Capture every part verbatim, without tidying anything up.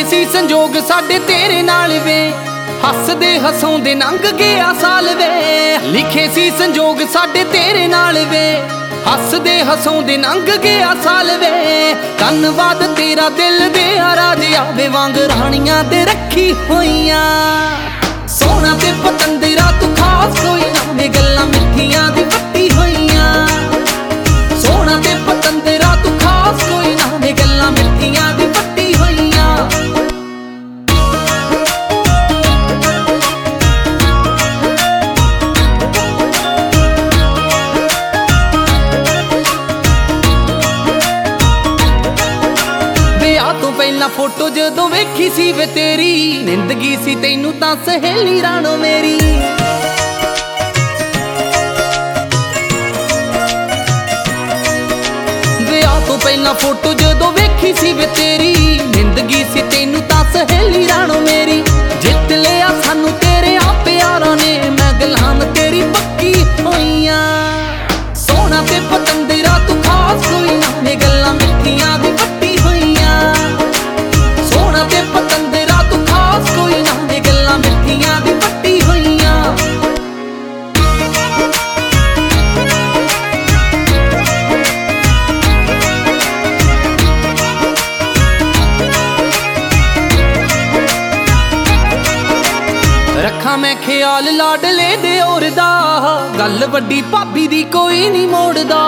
ਸੀ ਸੰਜੋਗ ਸਾਡੇ ਤੇਰੇ ਨਾਲ ਵੇ, ਹੱਸਦੇ ਹਸਾਉਂਦੇ ਲੰਘ ਗਿਆ ਸਾਲ ਵੇ। ਲਿਖੇ ਸੀ ਸੰਜੋਗ ਸਾਡੇ ਤੇਰੇ ਨਾਲ ਵੇ, ਹੱਸਦੇ ਹਸਾਉਂਦੇ ਲੰਘ ਗਿਆ ਸਾਲ ਵੇ। ਧੰਨਵਾਦ ਤੇਰਾ ਦਿਲ ਦੇ ਰਾਜ ਆਵੇ ਵਾਂਗ ਰਾਣੀਆਂ ਤੇ ਰੱਖੀ ਹੋਈਆਂ। ਸੋਹਣਾ ਤੇ ਪਤੰਦਰਾ ਤੂੰ ਖਾਸ ਕੋਈ ਨਾ ਵੇ, ਗੱਲਾਂ ਮਿੱਠੀਆਂ ਦੀ ਵੱਟੀ ਹੋਈਆਂ। ਸੋਹਣਾ ਤੇ ਪਤੰਦਰਾ ਤੂੰ ਖਾਸ ਕੋਈ ਨਾ ਵੇ, ਗੱਲਾਂ ਮਿੱਠੀਆਂ ਦੀ ਵੱਟੀ ਹੋਈਆਂ। ਵਿਆਹ ਤੋਂ ਪਹਿਲਾਂ ਫੋਟੋ ਜਦੋਂ ਵੇਖੀ ਸੀ ਵੇ ਤੇਰੀ, ਨਿੰਦ ਗਈ ਸੀ ਤੈਨੂੰ ਤਾਂ ਸਹੇਲੀ ਰਾਣੋ ਮੇਰੀ। ਵਿਆਹ ਤੋਂ ਪਹਿਲਾਂ ਫੋਟੋ ਜਦੋਂ ਵੇਖੀ ਸੀ ਵੇ ਤੇਰੀ, ਨਿੰਦ ਗਈ ਸੀ ਤੈਨੂੰ ਤਾਂ ਸਹੇਲੀ ਰਾਣੋ ਮੇਰੀ। ਜਿੱਤ ਲਿਆ ਸਾਨੂੰ ਤੇਰੇ ਆ ਪਿਆਰਾਂ ਨੇ, ਮੈਂ ਗੁਲਾਮ ਤੇਰੀ ਪੱਕੀ ਹੋਈਆਂ। ਸੋਹਣਾ ਤੇ ਪਤੰਦਰਾ ਤੂੰ ਖਾਸ ਕੋਈ ਨਾ ਵੇ, ਗੱਲਾਂ ਮਿੱਠੀਆਂ ਦੀ ਵੱਟੀ ਹੋਈਆਂ। ਸੋਹਣਾ ਤੇ ਪਤੰਦਰਾ ਤੂੰ ਖਾਸ ਕੋਈ ਨਾ ਵੇ, ਗੱਲਾਂ ਮਿੱਠੀਆਂ ਦੀ ਵੱਟੀ ਹੋਈਆਂ। ਰੱਖਾਂ ਮੈਂ ਖਿਆਲ ਲਾਡਲੇ ਦੇ ਔਰ ਦਾ, ਗੱਲ ਵੱਡੀ ਭਾਬੀ ਦੀ ਕੋਈ ਨਹੀਂ ਮੋੜਦਾ।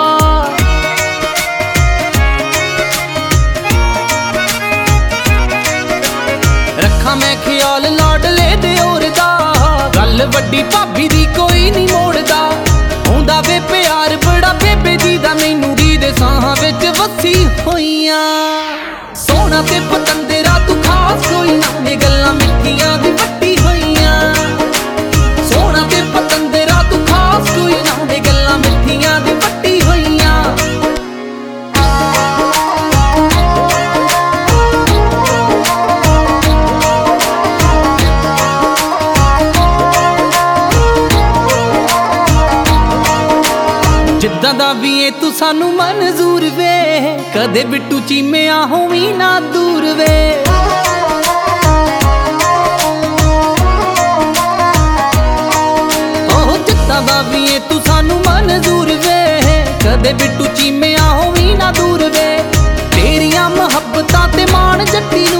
ਰੱਖਾਂ ਮੈਂ ਖਿਆਲ ਲਾਡਲੇ ਦੇ ਔਰ ਦਾ, ਗੱਲ ਵੱਡੀ ਭਾਬੀ ਦੀ ਕੋਈ ਨਹੀਂ ਮੋੜਦਾ। ਆਉਂਦਾ ਵੇ ਪਿਆਰ ਬੜਾ ਬੇਬੇ ਜੀ ਦਾ, ਮੈਨੂੰ ਦੀ ਦੇ ਸਾਹਾਂ ਵਿੱਚ ਵਸੀ ਹੋਈਆਂ। ਸੋਹਣਾ ਤੇ ਪਤੰਦਰਾ ਤੂੰ ਖਾਸ ਕੋਈ ਨਾ ਵੇ, ਗੱਲਾਂ ਮਿੱਠੀਆਂ ਦੀ ਵੱਟੀ ਹੋਈਆਂ। ਸੋਹਣਾ ਤੇ ਪਤੰਦਰਾ ਤੂੰ ਖਾਸ ਕੋਈ ਨਾ ਵੇ, ਗੱਲਾਂ ਮਿੱਠੀਆਂ ਦੀ ਵੱਟੀ ਹੋਈਆਂ। ਜਿੱਦਾਂ ਦਾ ਵੀ ਏ ਤੂੰ ਸਾਨੂੰ ਮਨਜ਼ੂਰ ਵੇ, ਕਦੇ ਬਿੱਟੂ ਚੀਮਿਆ ਹੋਵੀਂ ਨਾ ਦੂਰ ਵੇ। ਓਹ ਜਿੱਦਾਂ ਦਾ ਵੀ ਏ ਤੂੰ ਸਾਨੂੰ ਮਨਜ਼ੂਰ ਵੇ, ਕਦੇ ਬਿੱਟੂ ਚੀਮਿਆ ਹੋਵੀਂ ਨਾ ਦੂਰ ਵੇ। ਤੇਰੀਆਂ ਮੁਹੱਬਤਾਂ ਤੇ ਮਾਣ ਜੱਟੀ